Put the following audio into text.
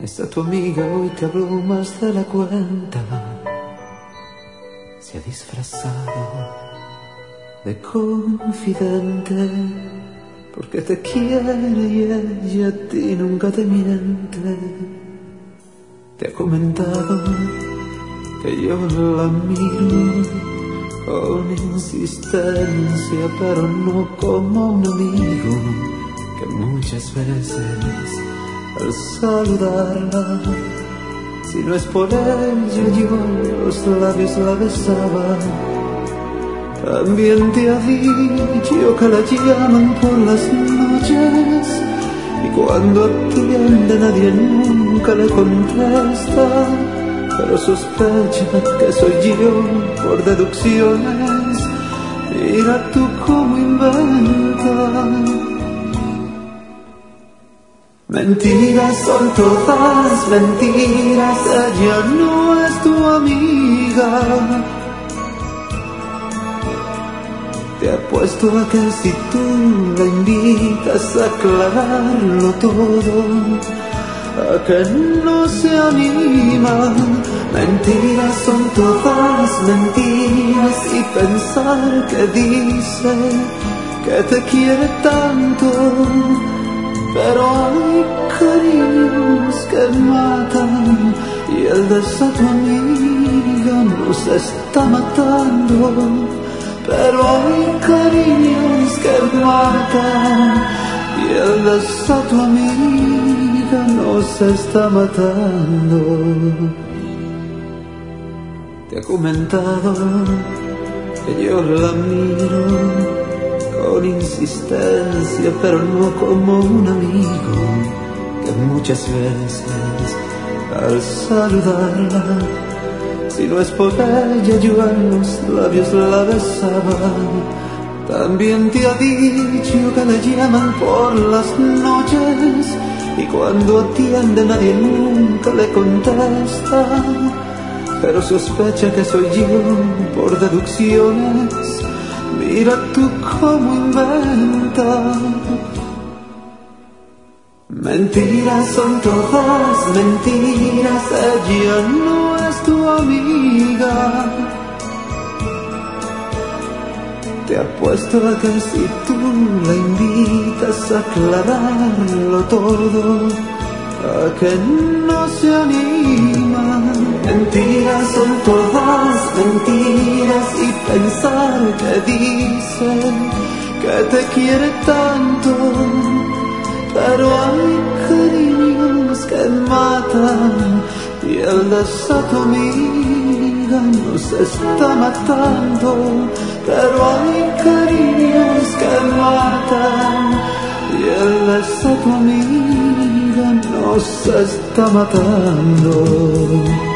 Esta tu amiga hoy te habló más de la cuenta. Se ha disfrazado de confidente porque te quiere y ella a ti nunca te miente. Te ha comentado que yo la miro con insistencia, pero no como un amigo, que muchas veces al saludarla, si no es por ello yo los labios la besaba. También te ha dicho que la llaman por las noches y cuando atiende nadie nunca le contesta, pero sospecha que soy yo por deducciones. Mira tú cómo inventa. Mentiras son todas mentiras, ella no es tu amiga. Te apuesto a que si tú la invitas a aclararlo todo, a que no se anima. Mentiras son todas mentiras y pensar que dice que te quiere tanto, pero hay cariños que matan y el de esa tu amiga nos está matando. Pero hay cariños que matan y el de esa tu amiga nos está matando. Te ha comentado que yo la miro con insistencia, pero no como un amigo, que muchas veces al saludarla, si no es por ella yo en los labios la besaba. También te ha dicho que le llaman por las noches y cuando atiende nadie nunca le contesta, pero sospecha que soy yo por deducciones. Mira tú cómo inventa. Mentiras son todas mentiras, ella no es tu amiga. Te apuesto a que si tú la invitas a aclararlo todo, a que no se anima. Mentiras son todas mentiras y pensar que dice que te quiere tanto, pero hay cariños que matan y el de esa tu amiga nos está matando. Pero hay cariños que matan y el de esa tu amiga nos está matando.